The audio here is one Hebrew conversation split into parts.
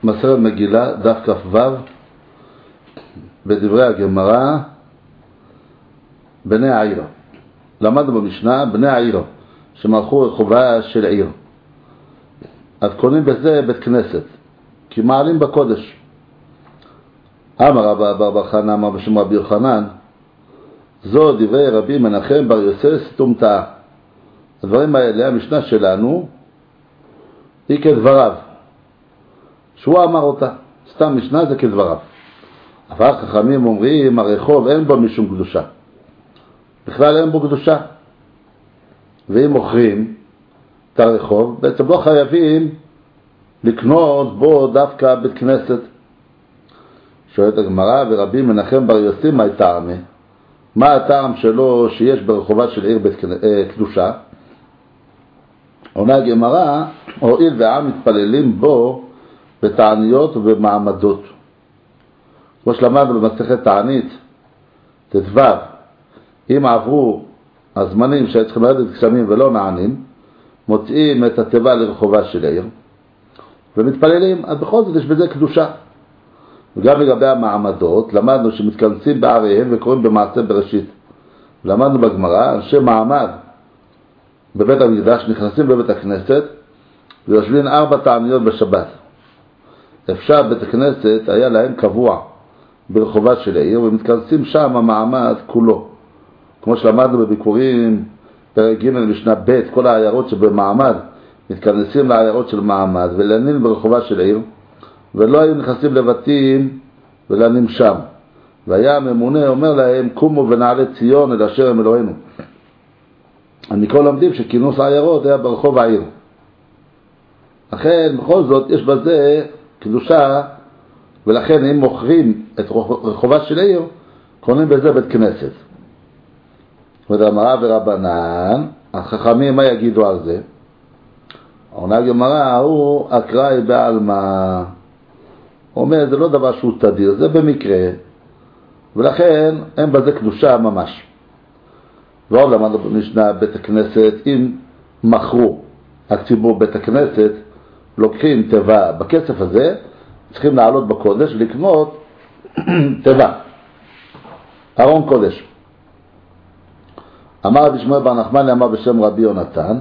מסכת מגילה, דף כ"ו, בדברי הגמרא, בני העיר. למדנו במשנה, בני העיר, שמלכו רחובה של עיר. אז קונים בזה בית כנסת, כי מעלים בקודש. אמר רבא בר חנא, אמר בשם רבי יוחנן, זו דברי רבי מנחם בר יוסף סתום טעה. הדברים האלה, המשנה שלנו, היא כדבריו. שהוא אמר אותה, סתם משנה זה כדבריו. אבל חכמים אומרים, הרחוב אין בו משום קדושה. בכלל אין בו קדושה. ואם מוכרים את הרחוב, בעצם לא חייבים לקנות בו דווקא בית כנסת. שואלת הגמרא, ורבי מנחם בר יוסף, מה טעמה? מה הטעם שלו שיש ברחובה של עיר קדושה? עונה הגמרא, הואיל והעם מתפללים בו בתעניות ובמעמדות. כמו שלמדנו במסכת תענית, ט"ו, אם עברו הזמנים שהיו צריכים לרדת גשמים ולא נענים, מוצאים את התיבה לרחובה של העיר, ומתפללים, אז בכל זאת יש בזה קדושה. וגם לגבי המעמדות, למדנו שמתכנסים בעריהם וקוראים במעשה בראשית. למדנו בגמרא, אנשי מעמד בבית המקדש נכנסים בבית הכנסת, ויושבים 4 תעניות בשבת. אפשר בית הכנסת היה להם קבוע ברחובה של העיר, ומתכנסים שם המעמד כולו. כמו שלמדנו בביקורים, פרק ג' משנה ב', כל העיירות שבמעמד מתכנסים לעיירות של מעמד, ולנים ברחובה של העיר, ולא היו נכנסים לבתים ולנים שם. והיה הממונה אומר להם, קומו ונעלה ציון אל אשר הם אלוהינו. מכל למדים שכינוס העיירות היה ברחוב העיר. לכן בכל זאת יש בזה קדושה, ולכן אם מוכרים את רחובה של העיר, קונים בזה בית כנסת. ודאמרה ורבנן, החכמים מה יגידו על זה? עונה הגמרא, הוא אקראי בעלמא. הוא אומר, זה לא דבר שהוא תדיר, זה במקרה, ולכן אין בזה קדושה ממש. ועוד למדנו במשנה בית הכנסת, אם מכרו הציבור בית הכנסת, לוקחים תיבה בכסף הזה, צריכים לעלות בקודש ולקנות תיבה, ארון קודש. אמר רבי שמואל בר נחמני, אמר בשם רבי יונתן,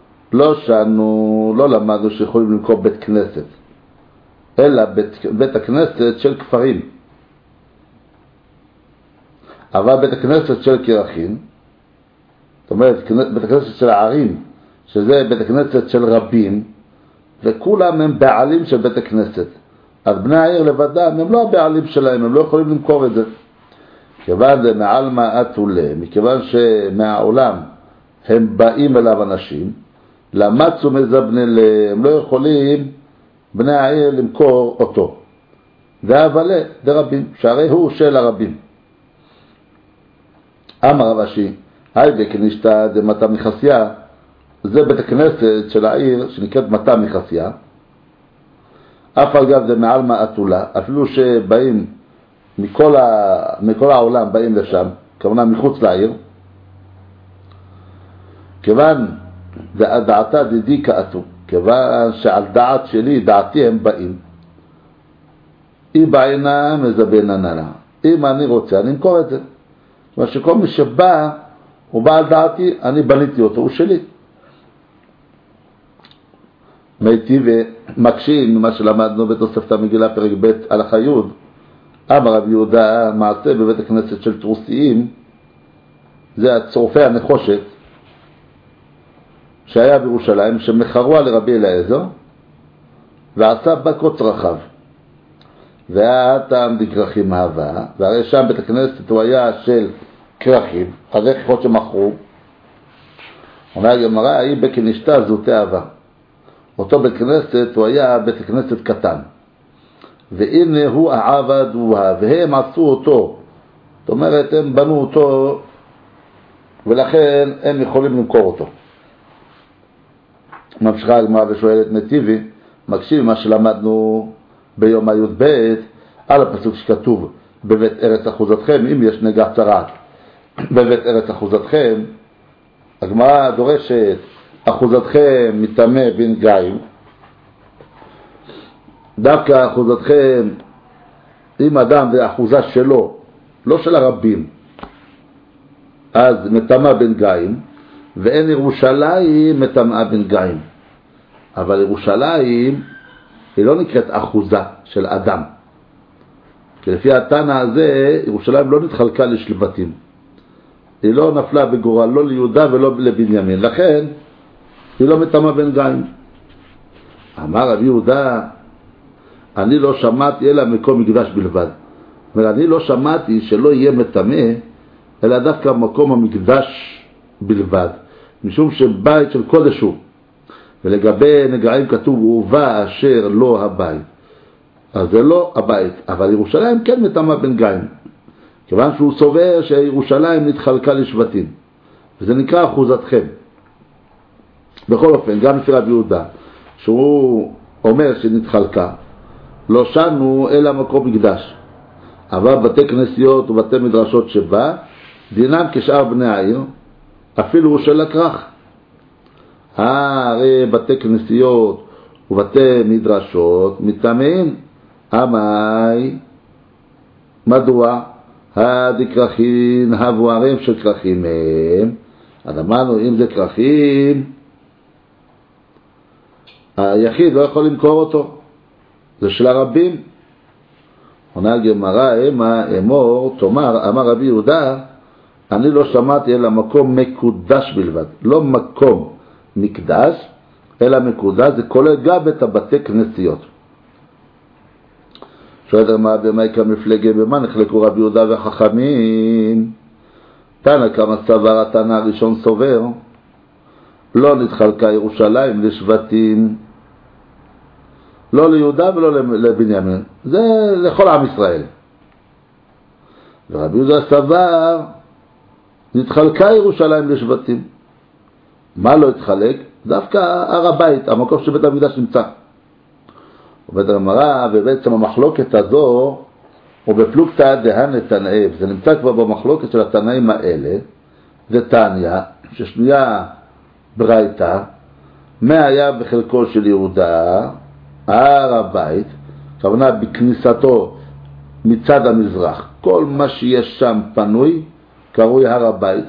לא למדנו שיכולים למכור בית כנסת, אלא בית הכנסת של כפרים. אבל בית הכנסת של קרחים, זאת אומרת בית הכנסת של הערים, שזה בית הכנסת של רבים, וכולם הם בעלים של בית הכנסת. אז בני העיר לבדם הם לא הבעלים שלהם, הם לא יכולים למכור את זה. כיוון זה מעל מעטולה, מכיוון שמהעולם הם באים אליו אנשים, למצו מזבני להם, הם לא יכולים בני העיר למכור אותו. זה אבל דרבים, שהרי הוא של הרבים. אמר רב אשי, היי כנישתא דמטה מחסיה, זה בית הכנסת של העיר שנקראת מטה מחסיה. אף אגב זה מעל מעטולה, אפילו שבאים מכל העולם באים לשם, כמובן מחוץ לעיר. כיוון דעתה דידי כאתו, כיוון שעל דעת שלי, דעתי הם באים. היא בעינה מזבנה ננה. אם אני רוצה, אני אמכור את זה. זאת אומרת שכל מי שבא, הוא בא על דעתי, אני בניתי אותו, הוא שלי. מייתי ומקשים ממה שלמדנו בתוספת המגילה פרק ב' על החיוד. אמר רבי יהודה, מעשה בבית הכנסת של טרוסיים, זה הצורפי הנחושת שהיה בירושלים, שמחרו על רבי אליעזר ועשה בקוץ רחב, והאטם דקרחים מהווה, והרי שם בית הכנסת הוא היה של קרחים, אז איך יכול שמחרו? אומר הגמרא, היא בכנישתא זוטי אהבה. אותו בית כנסת הוא היה בית כנסת קטן, והנה הוא העבד והם עשו אותו, זאת אומרת הם בנו אותו, ולכן הם יכולים למכור אותו. ממשיכה הגמרא ושואלת נתיבי, מקשיב מה שלמדנו ביום הי"ב על הפסוק שכתוב בבית ארץ אחוזתכם, אם יש נגע צרעת בבית ארץ אחוזתכם, הגמרא דורשת אחוזתכם מטמא בן גיים, דווקא אחוזתכם, אם אדם זה אחוזה שלו, לא של הרבים, אז מטמא בנגעים, ואין ירושלים מטמאה בנגעים. אבל ירושלים היא לא נקראת אחוזה של אדם. כי לפי התנא הזה, ירושלים לא נתחלקה לשבטים. היא לא נפלה בגורל, לא ליהודה ולא לבנימין. לכן, היא לא מטמאה בנגעים. אמר רבי יהודה, אני לא שמעתי אלא מקום מקדש בלבד. זאת אומרת, אני לא שמעתי שלא יהיה מטמא, אלא דווקא מקום המקדש בלבד. משום שבית של קודש הוא. ולגבי נגעים כתוב, ובא אשר לא הבית. אז זה לא הבית, אבל ירושלים כן מטמאה בנגעים. כיוון שהוא סובר שירושלים נתחלקה לשבטים. וזה נקרא אחוזתכם. בכל אופן, גם לפי רבי יהודה, שהוא אומר שנתחלקה, לא שנו אלא מקום מקדש. אבל בתי כנסיות ובתי מדרשות שבה, דינם כשאר בני העיר, אפילו של הכרך. הרי בתי כנסיות ובתי מדרשות מטמאים. אמי, מדוע? הדקרחים הבוערים של כרכים הם. אז אמרנו, אם זה כרכים, היחיד לא יכול למכור אותו. זה של הרבים. עונה גמרא, אמור, תאמר, אמר רבי יהודה, אני לא שמעתי אלא מקום מקודש בלבד. לא מקום מקדש, אלא מקודש, זה כולל גם את הבתי כנסיות. שואלת מה במאיקה מפלגה, במה נחלקו רבי יהודה וחכמים? תנא כמה סבר התנא הראשון סובר, לא נתחלקה ירושלים לשבטים, לא ליהודה ולא לבנימין, זה לכל עם ישראל. ורבי יהודה סבר, נתחלקה ירושלים לשבטים. מה לא התחלק? דווקא הר הבית, המקום שבית המקדש נמצא. ובית הגמרא, ובעצם המחלוקת הזו, הוא בפלוגתא דהן לתנאי, זה נמצא כבר במחלוקת של התנאים האלה, זה תניא, ששנייה ברייתא, מה היה בחלקו של יהודה, הר הבית, כוונה בכניסתו מצד המזרח, כל מה שיש שם פנוי, קרוי הר הבית,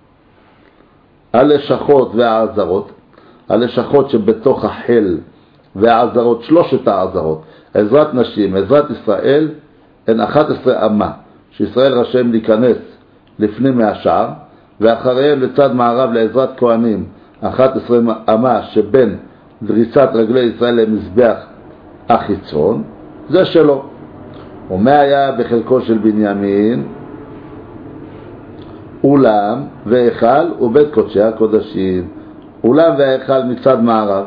הלשכות והעזרות, הלשכות שבתוך החל והעזרות, שלושת העזרות, עזרת נשים, עזרת ישראל, הן 11 אמה, שישראל רשם להיכנס לפנים מהשער, ואחריהם לצד מערב לעזרת כהנים, 11 אמה שבין דריסת רגלי ישראל למזבח החיצון, זה שלו. ומה היה בחלקו של בנימין? אולם והיכל ובית קודשי הקודשים. אולם והיכל מצד מערב.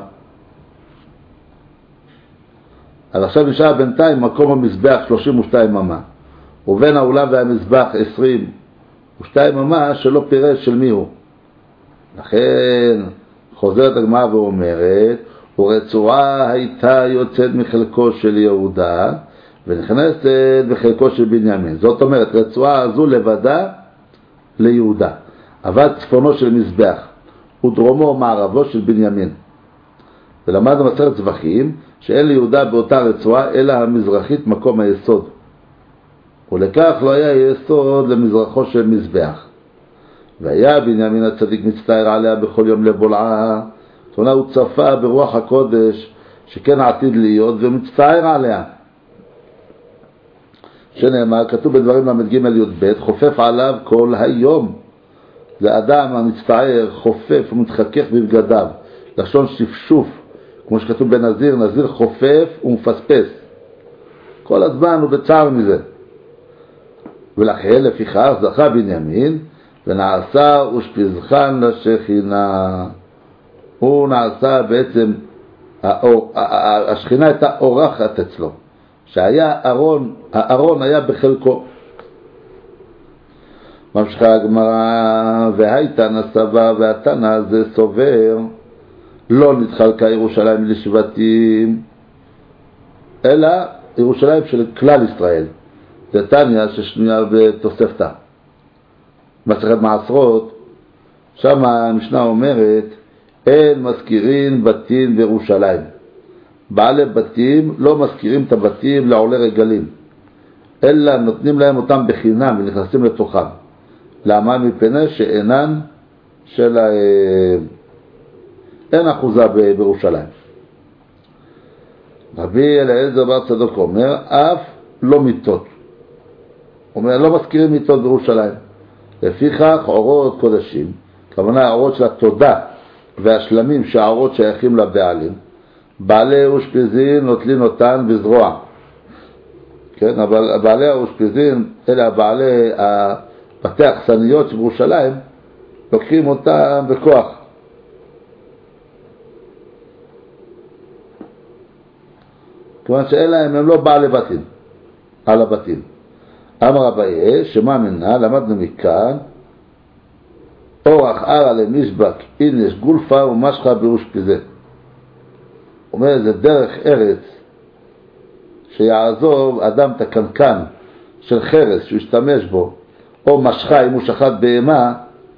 אז עכשיו נשאר בינתיים מקום המזבח 32 אמה, ובין האולם והמזבח 22 אמה שלא פירש של מי הוא. לכן חוזרת הגמרא ואומרת, ורצועה הייתה יוצאת מחלקו של יהודה ונכנסת בחלקו של בנימין. זאת אומרת, רצועה הזו לבדה ליהודה, אבל צפונו של מזבח ודרומו מערבו של בנימין. ולמדנו מסכת זבחים שאין ליהודה באותה רצועה אלא המזרחית מקום היסוד, ולכך לא היה יסוד למזרחו של מזבח. והיה בנימין הצדיק מצטער עליה בכל יום לבולעה, תונה הוא צפה ברוח הקודש שכן עתיד להיות ומצטער עליה, שנאמר, כתוב בדברים למד ג' י"ב, חופף עליו כל היום. זה אדם המצטער, חופף ומתחכך בבגדיו, לשון שפשוף, כמו שכתוב בנזיר, נזיר חופף ומפספס, כל הזמן הוא בצער מזה. ולכן לפיכך זכה בנימין ונעשה ושפיזכן לשכינה. הוא נעשה בעצם, השכינה הייתה אורחת אצלו, שהיה הארון היה בחלקו. ממשיכה הגמרא, והייתה נסבה והתנא הזה סובר, לא נתחלקה ירושלים לשבטים, אלא ירושלים של כלל ישראל. זה תניא ששנויה בתוספתא. מסכת מעשרות, שם המשנה אומרת, אין מזכירים בתים בירושלים. בעלי בתים לא מזכירים את הבתים לעולי רגלים, אלא נותנים להם אותם בחינם ונכנסים לתוכם. למה? מפני שאינן אין אחוזה בירושלים. רבי אליעזר בר צדוק אומר, אף לא מיטות. אומר, לא מזכירים מיטות בירושלים. לפיכך אורות קודשים, כוונה האורות של התודה והשלמים שהאורות שייכים לבעלים, בעלי אושפיזין נוטלים אותן בזרוע. כן, אבל בעלי האושפיזין, אלה בעלי בתי האכסניות של ירושלים, לוקחים אותם בכוח. כיוון שאלה הם לא בעלי בתים, על הבתים. אמר אביי, שמה מנה, למדנו מכאן, אורח ערה למשבק, אינש גולפה ומשכה באושפיזין. אומר, זה דרך ארץ שיעזוב אדם את הקנקן של חרס שהוא ישתמש בו, או משכה אם הוא שחט בהמה,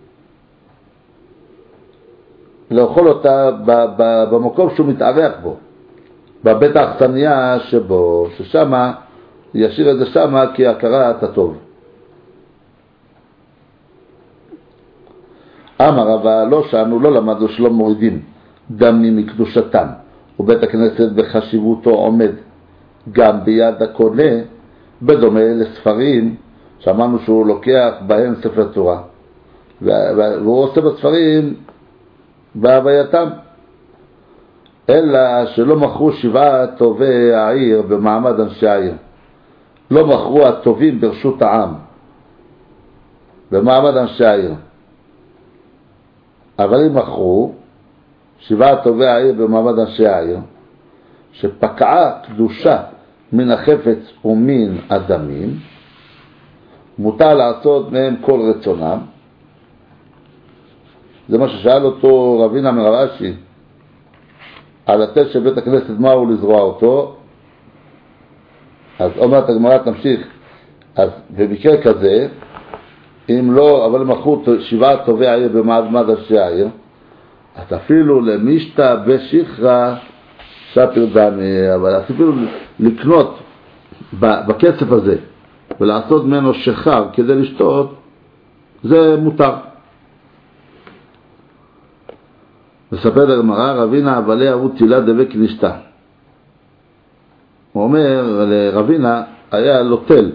לאכול אותה במקום שהוא מתארח בו, בבית האכסניה שבו, ששמה ישאיר את זה שמה כי הכרת הטוב. אמר אבל לא שאנו לא למדנו שלא מורידים דמים מקדושתם, ובית הכנסת בחשיבותו עומד גם ביד הקונה, בדומה לספרים שאמרנו שהוא לוקח בהם ספר תורה, והוא עושה בספרים בהווייתם. אלא שלא מכרו 7 טובי העיר במעמד אנשי העיר, לא מכרו הטובים ברשות העם במעמד אנשי העיר, אבל אם מכרו 7 טובי העיר במעמד אנשי העיר, שפקעה קדושה מן החפץ ומן הדמים, מותר לעשות מהם כל רצונם. זה מה ששאל אותו רבינה מרבשי על התל של בית הכנסת, מהו לזרוע אותו. אז אומרת הגמרא, תמשיך, אז במקרה כזה, אם לא, אבל מכרו 7 טובי העיר במעמד אנשי העיר, אז אפילו למשתא בשכרה שפיר דמי, אבל אפילו לקנות בכסף הזה ולעשות ממנו שחר כדי לשתות, זה מותר. מספר לגמרא, רבינה אבלי אבו תילה דבק נשתה. הוא אומר לרבינה, היה לו תל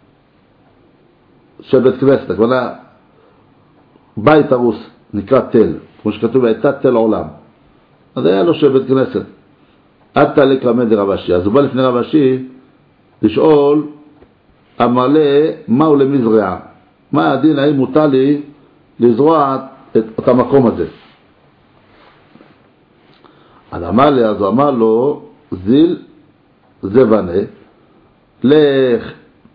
של בית כנסת, הכוונה בית הרוס נקרא תל, כמו שכתוב הייתה תל עולם, אז היה לו של בית כנסת. עתה לקרמד רבשי, אז הוא בא לפני רבשי לשאול, אמר לי, מהו למזרע? מה הדין, האם מותר לי לזרוע את המקום הזה? אז הוא אמר לו, זיל זבנה, לך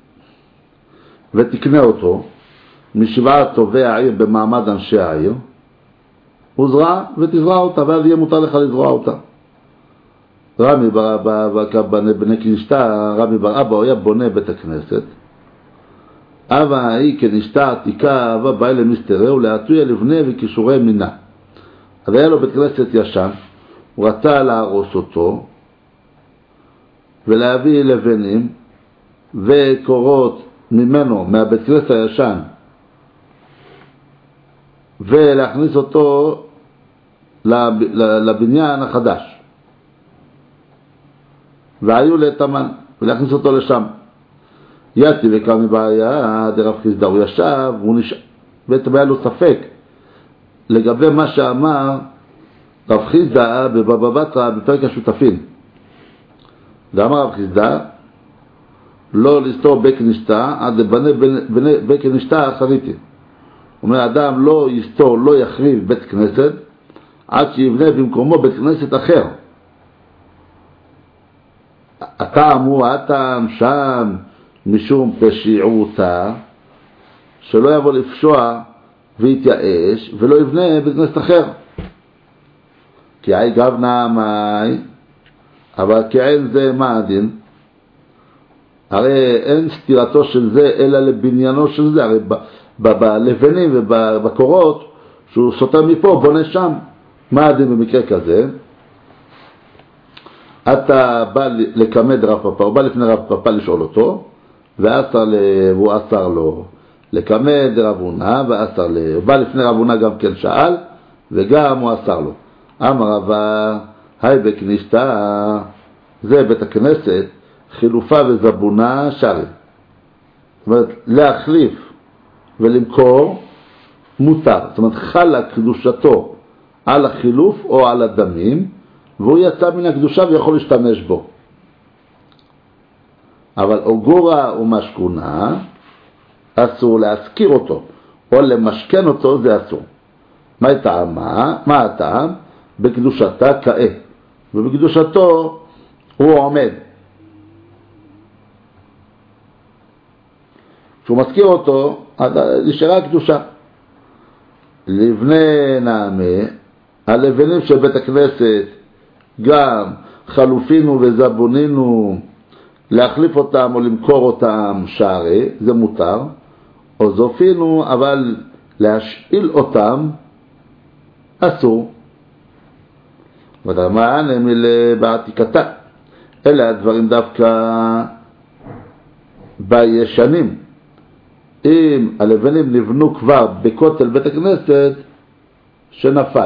ותקנה אותו מ7 טובי העיר במעמד אנשי העיר, וזרע ותזרע אותה, ואז יהיה מותר לך לזרוע אותה. רמי בני כנשתה, רמי בר אבא, הוא היה בונה בית הכנסת. אבא היא כנשתה עתיקה, אבא בא אלה מסתרה ולהטויה לבנה וקישורי מינה. אז היה לו בית כנסת ישן, הוא רצה להרוס אותו ולהביא לבנים וקורות ממנו, מהבית כנסת הישן, ולהכניס אותו לבניין החדש, והיו לתמן ולהכניס אותו לשם. יתי וקם מבעיה דרב חיסדא, הוא ישב, בעצם היה לו ספק לגבי מה שאמר רב חיסדא בבבא בתרא בפרק השותפים. ואמר רב חיסדא, לא לסתור בית כנשתה עד לבנה בית כנשתה אחריתי. אומר, אדם לא יסתור, לא יחריב בית כנסת עד שיבנה במקומו בית כנסת אחר. הטעם הוא, הטעם שם משום פשיעותה, שלא יבוא לפשוע ויתייאש ולא יבנה בית כנסת אחר. כי אי גבנה מאי, אבל כאין זה מה הדין? הרי אין סתירתו של זה אלא לבניינו של זה, הרי בלבנים ובקורות שהוא סותר מפה בונה שם. מה הדין במקרה כזה? אתה בא לקמד רב פאפא, הוא בא לפני רב פאפא לשאול אותו, והוא אסר לו לקמד רב הונא, הוא בא לפני רב הונא גם כן שאל, וגם הוא אסר לו. אמר רבא, היי בקנישתא, זה בית הכנסת, חילופה וזבונה שרי. זאת אומרת, להחליף ולמכור מותר. זאת אומרת, חלה קדושתו על החילוף או על הדמים, והוא יצא מן הקדושה ויכול להשתמש בו. אבל אוגורה ומשכונה, אסור להזכיר אותו, או למשכן אותו זה אסור. מה הטעם? בקדושתה כאה, ובקדושתו הוא עומד. כשהוא מזכיר אותו, נשארה הקדושה. לבני נעמה, הלבנים של בית הכנסת, גם חלופינו וזבונינו, להחליף אותם או למכור אותם שערי, זה מותר, או זופינו, אבל להשאיל אותם אסור. ודרמן הם בעתיקתה. אלה הדברים דווקא בישנים. אם הלבנים נבנו כבר בכותל בית הכנסת שנפל,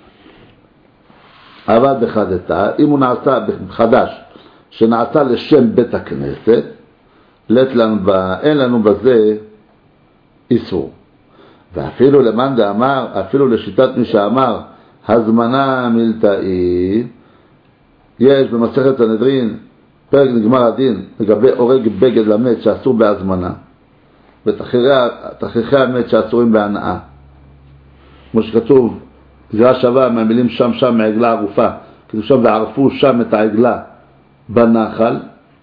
אבל בחדתה, אם הוא נעשה חדש שנעשה לשם בית הכנסת, אין לנו בזה איסור. ואפילו למאן דאמר, אפילו לשיטת מי שאמר הזמנה מלתאי, יש במסכת סנהדרין פרק נגמר הדין לגבי הורג בגד למת שאסור בהזמנה, ותכריכי המת שאסורים בהנאה, כמו שכתוב גזירה שווה מהמילים שם מעגלה ערופה, כתוב שם וערפו שם את העגלה בנחל.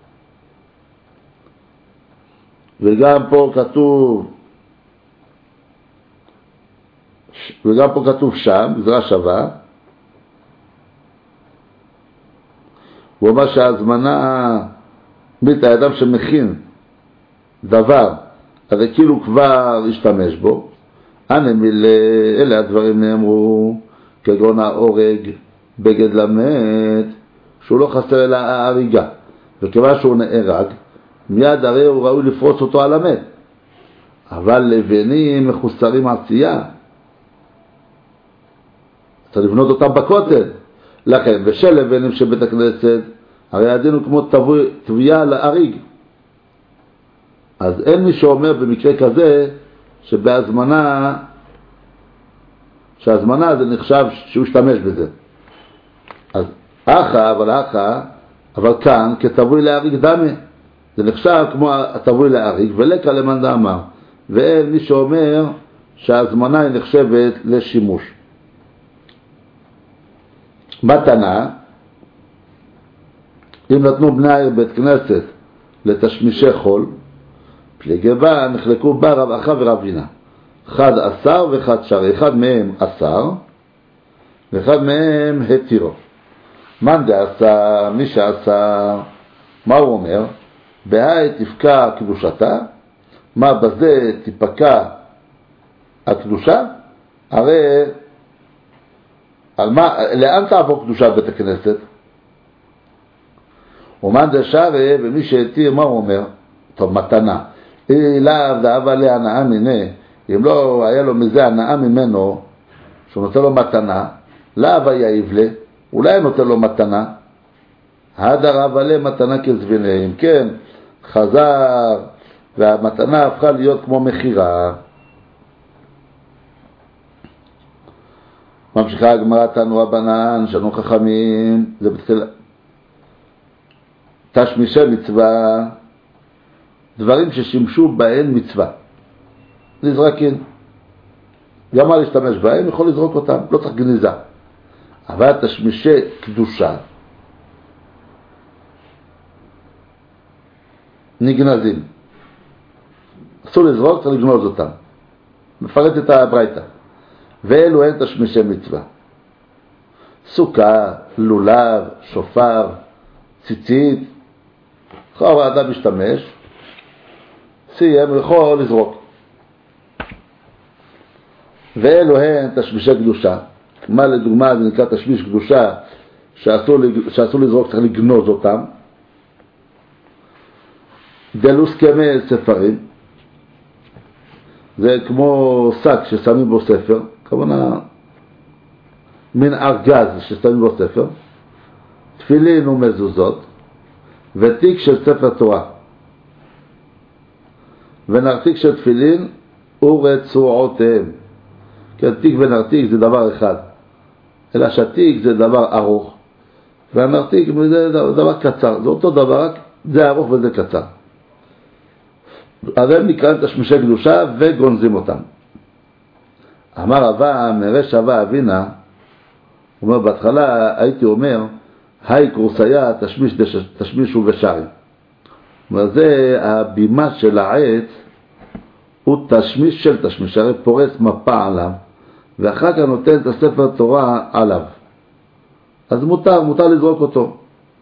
וגם פה כתוב שם גזירה שווה. הוא אומר שההזמנה בית האדם שמכין דבר, הרי כאילו כבר השתמש בו. אלה הדברים נאמרו, כגון ההורג בגד למת, שהוא לא חסר אלא ההריגה, וכיוון שהוא נהרג, מיד הרי הוא ראוי לפרוץ אותו על המת. אבל לבנים מחוסרים עשייה, צריך לבנות אותם בכותל. לכן, ושל לבנים של בית הכנסת, הרי הדין הוא כמו תביעה להריג. אז אין מי שאומר במקרה כזה שהזמנה זה נחשב שהוא השתמש בזה. אז אבל כאן כתבוי להריג דמה, זה נחשב כמו התבוי להריג, ולקה למאן דאמר, ואין מי שאומר שהזמנה היא נחשבת לשימוש. מתנה, אם נתנו בני העיר בית כנסת לתשמישי חול, פליגי בה נחלקו בה רב אחא ורב הונא, אחד אסר ואחד שרי, אחד מהם אסר ואחד מהם התירו. מאן דאסר, מי שאסר, מה הוא אומר? בהאי תפקע קדושתה, מה בזה תפקע הקדושה? הרי לאן תעבור קדושת בית הכנסת? ומאן דשרי, ומי שהתיר, מה הוא אומר? טוב, מתנה. לאו דאבה להנאה מיניה, אם לא היה לו מזה הנאה ממנו, שהוא נותן לו מתנה, לאו היה יבלה, אולי נותן לו מתנה, הדר אבה לה מתנה כזבינה, אם כן, חזר, והמתנה הפכה להיות כמו מחירה. ממשיכה הגמרא, תנו רבנן, שנו חכמים, זה בתחילה. תשמישי מצווה, דברים ששימשו בהן מצווה, נזרקים. גם מה להשתמש בהם, יכול לזרוק אותם, לא צריך גניזה. אבל תשמישי קדושה, נגנזים. אסור לזרוק, צריך לגנוז אותם. מפרט את הברייתא. ואלו הן תשמישי מצווה. סוכה, לולב, שופר, ציצית. אחר האדם משתמש, סיים, יכול לזרוק. ואלו הן תשמישי קדושה. מה לדוגמה זה נקרא תשמיש קדושה? שאסור לזרוק, צריך לגנוז אותם. דלוס כמי ספרים, זה כמו שק ששמים בו ספר, כמובן מין ארגז ששמים בו ספר, תפילין ומזוזות, ותיק של ספר תורה. ונרתיק של תפילין ורצועותיהם. כן, תיק ונרתיק זה דבר אחד, אלא שהתיק זה דבר ארוך, והנרתיק זה דבר קצר, זה אותו דבר, רק זה ארוך וזה קצר. אז הם נקראים תשמישי קדושה וגונזים אותם. אמר רבא, מרש רבא אבינה, הוא אומר, בהתחלה הייתי אומר, היי קורסיה תשמישו ושרים. זה הבימה של העץ, הוא תשמיש של תשמיש, הרי פורס מפה עליו, ואחר כך נותן את הספר תורה עליו. אז מותר לזרוק אותו.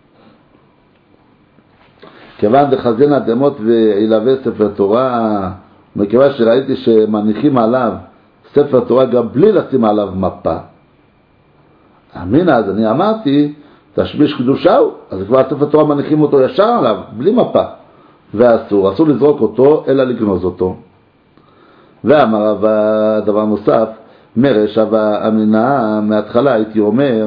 כיוון דחזינה דמות וילווה ספר תורה, מכיוון שראיתי שמניחים עליו ספר תורה גם בלי לשים עליו מפה. אמינה, אז אני אמרתי, תשמיש קדושה הוא, אז כבר ספר תורה מניחים אותו ישר עליו, בלי מפה. ואסור לזרוק אותו, אלא לגנוז אותו. ואמר רבא דבר נוסף, מרש רבא אמינה, מההתחלה הייתי אומר,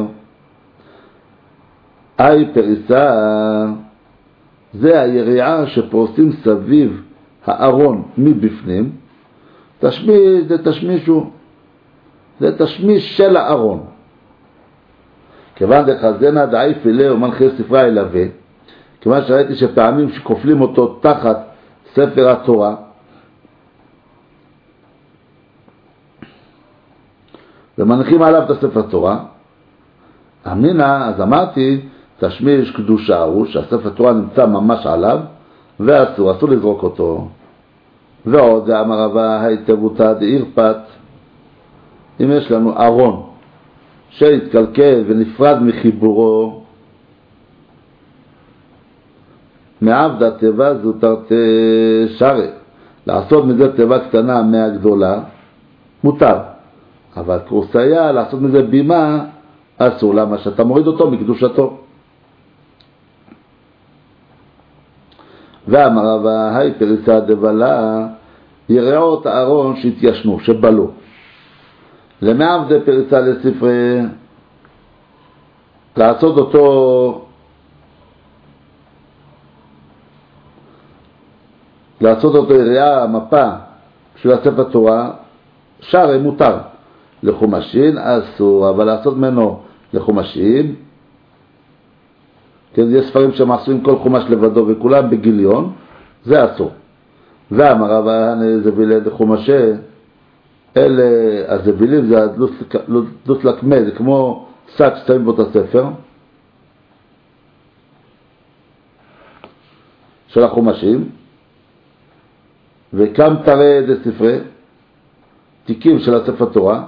אי פריסה, זה היריעה שפורסים סביב הארון מבפנים, תשמיש זה תשמישו, זה תשמיש של הארון. כיוון דחזנה דעי פילה ומנחה ספרה ילווה, כיוון שראיתי שפעמים שכופלים אותו תחת ספר התורה, ומניחים עליו את הספר תורה, אמינה, אז אמרתי, תשמיש קדושה הוא, שהספר תורה נמצא ממש עליו, ואסור לזרוק אותו. ועוד, אמר רבא, היטבותא דעירפת, אם יש לנו ארון שהתקלקל ונפרד מחיבורו, מעבדה תיבה זוטרת שרה, לעשות מזה תיבה קטנה מהגדולה, מותר. אבל קורסיה, לעשות מזה בימה, אסור. למה? שאתה מוריד אותו מקדושתו. ואמר רבא, היי פריסה דבלה, יראות הארון שהתיישנו, שבלו. למעבדה פריסה לספרי, לעשות אותו יריעה, מפה של הספר תורה, שרה מותר. לחומשים אסור, אבל לעשות ממנו לחומשים, כן, יש ספרים שמעשויים כל חומש לבדו וכולם בגיליון, זה אסור. ואמר רבא זבילי לחומשי, אלה הזבילים זה הדלוס לקמה, זה כמו שק ששמים בו את הספר של החומשים, וכם תראה דספרי, תיקים של הספר תורה,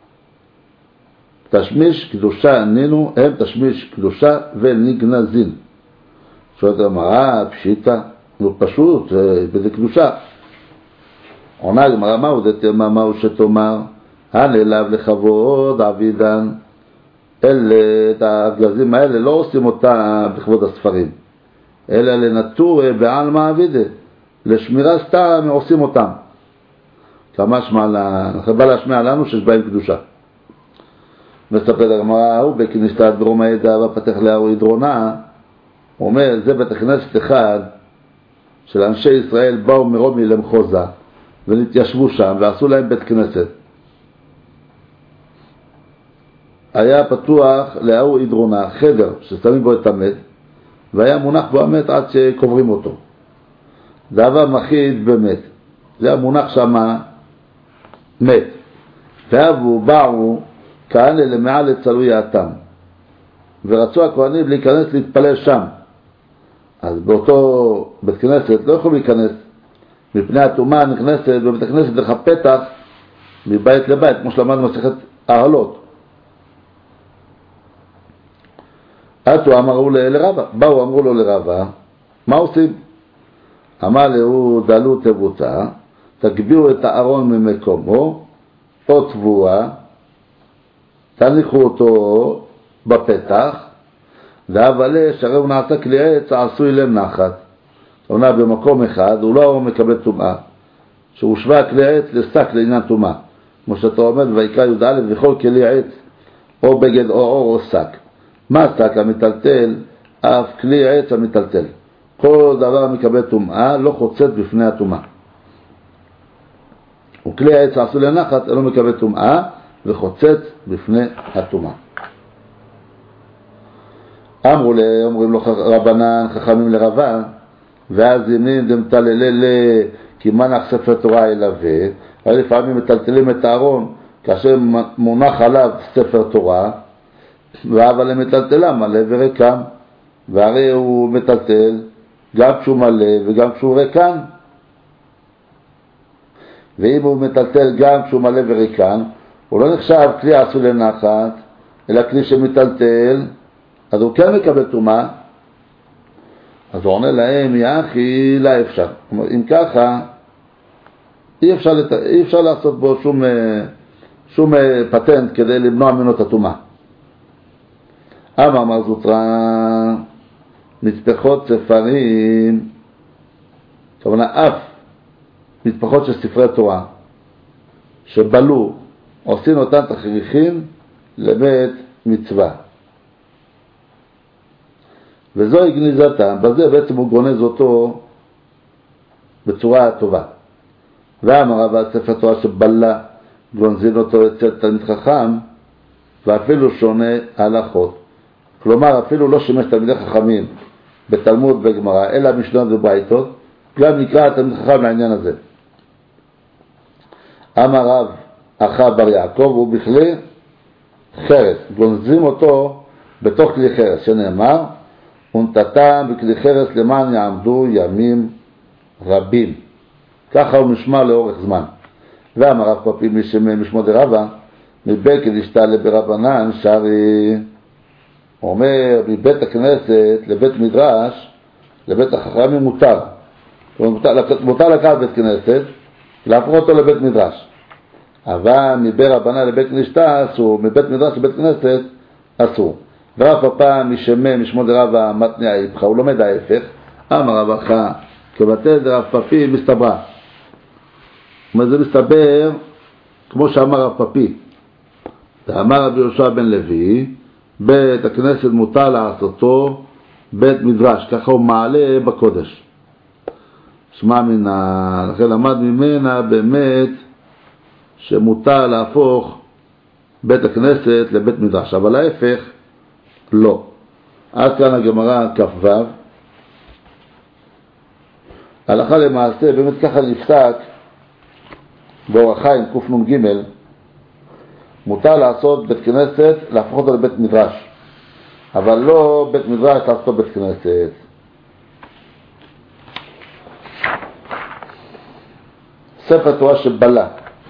תשמיש קדושה ענינו, הם תשמיש קדושה ונגנזין. שואלת אמרה, פשיטה, הוא פשוט, בזה קדושה. עונה גמרא, מהו שתאמר, הנעלב לכבוד עבידן, את הארגזים האלה לא עושים אותה בכבוד הספרים, אלא לנטור בעלמא עבידה, לשמירה סתם עושים אותם. כמה שמע, בא להשמיע לנו שיש בהם קדושה. מספר הגמרא, הוא בכניסת ברום העדה ופתח להר ידרונה, הוא אומר, זה בית הכנסת אחד של אנשי ישראל באו מרומי למחוזה ונתיישבו שם ועשו להם בית כנסת. היה פתוח להר ידרונה חדר ששמים בו את המת, והיה מונח בו המת עד שקוברים אותו. זה עבר מחיד במת, זה היה מונח שם מת, ואבו באו כהנה למעלה צלוי האתם, ורצו הכהנים להיכנס להתפלל שם. אז באותו בית כנסת לא יכולים להיכנס, מפני התאומה נכנסת בבית הכנסת דרך הפתח מבית לבית, כמו שלמדנו מסכת העלות. עתו אמרו לרבא, באו אמרו לו לרבא, מה עושים? אמר לו, דלו תבוצה, תגבירו את הארון ממקומו, או תבואה, תניחו אותו בפתח, אבל שהרי הוא נעשה כלי עץ העשוי לנחת. עונה במקום אחד, הוא לא מקבל טומאה. שהוא שווה כלי עץ לשק לעניין טומאה. כמו שאתה אומר, ויקרא י"א, וכל כלי עץ, או בגד או אור או שק. מה שק המטלטל? אף כלי עץ המטלטל. כל דבר המקבל טומאה לא חוצת בפני הטומאה. וכלי העץ העשוי לנחת אינו מקבל טומאה וחוצת בפני הטומאה. אומרים לו רבנן חכמים לרבה, ואז ימין דמתללל כי מנח ספר תורה ילווה. הרי לפעמים מטלטלים את הארון כאשר מונח עליו ספר תורה, אבל הם מטלטלה מלא וריקם, והרי הוא מטלטל גם כשהוא מלא וגם כשהוא ריקם. ואם הוא מטלטל גם כשהוא מלא וריקן, הוא לא נחשב כלי עשוי לנחת, אלא כלי שמטלטל, אז הוא כן מקבל טומאה. אז הוא עונה להם, יחי, לא אפשר. אם ככה, אי אפשר לעשות בו שום פטנט כדי למנוע ממנו את הטומאה. אמר זוטרא, מטפחות ספרים, כמובן אף מטפחות של ספרי תורה שבלו, עושים אותם תכריכים לבית מצווה. וזוהי גניזתם, בזה בעצם הוא גונז אותו בצורה טובה. ואמר אבל ספר תורה שבלה, גונזין אותו אצל תלמיד חכם, ואפילו שונה הלכות. כלומר, אפילו לא שימש תלמידי חכמים בתלמוד בגמרא, אלא משנות וברייתות, גם נקרא תלמיד חכם לעניין הזה. אמר רב אחא בר יעקב, הוא בכלי חרס, גונזים אותו בתוך כלי חרס, שנאמר, ונתתם בכלי חרס למען יעמדו ימים רבים. ככה הוא נשמע לאורך זמן. ואמר רב פפי משמו דרבא, מבית דשתליה ברבנן שרי, הוא אומר, מבית הכנסת לבית מדרש, לבית החכמים מותר. מותר לקחת בית כנסת, להפוך אותו לבית מדרש. אבל מבין רבנן לבית כנסת אסור, מבית מדרש לבית כנסת אסור. ורב פפא משמו דרבא מתניא איפכא, הוא לומד ההפך. אמר רב אחא כבטל דרב פפי מסתברא. זה מסתבר כמו שאמר רב פפי. אמר רבי יהושע בן לוי, בית הכנסת מותר לעשותו בית מדרש, ככה הוא מעלה בקודש. שמע מנה, לכן למד ממנה באמת שמותר להפוך בית הכנסת לבית מדרש, אבל ההפך לא. עד כאן הגמרא כ"ו. הלכה למעשה באמת ככה נפסק באור החיים קנ"ג, מותר לעשות בית כנסת, להפוך אותו לבית מדרש, אבל לא בית מדרש לעשות בית כנסת. ספר תורה שבלה,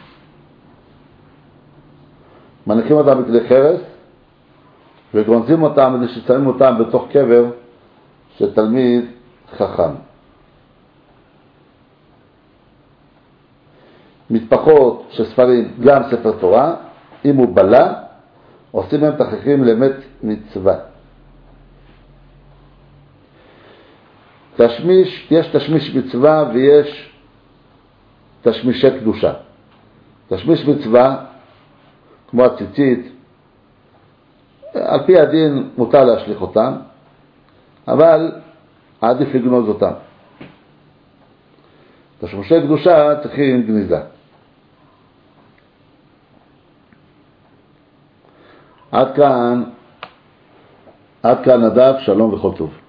מניחים אותם בכלי חרס וגונזים אותם כדי ששמים אותם בתוך קבר של תלמיד חכם. מטפחות של ספרים, גם ספר תורה, אם הוא בלה, עושים להם תכריכים לאמת מצווה. תשמיש, יש תשמיש מצווה ויש תשמישי קדושה. תשמיש מצווה, כמו הציצית, על פי הדין מותר להשליך אותם, אבל עדיף לגנוז אותם. תשמישי קדושה צריכים גניזה. עד כאן הדף, שלום וכל טוב.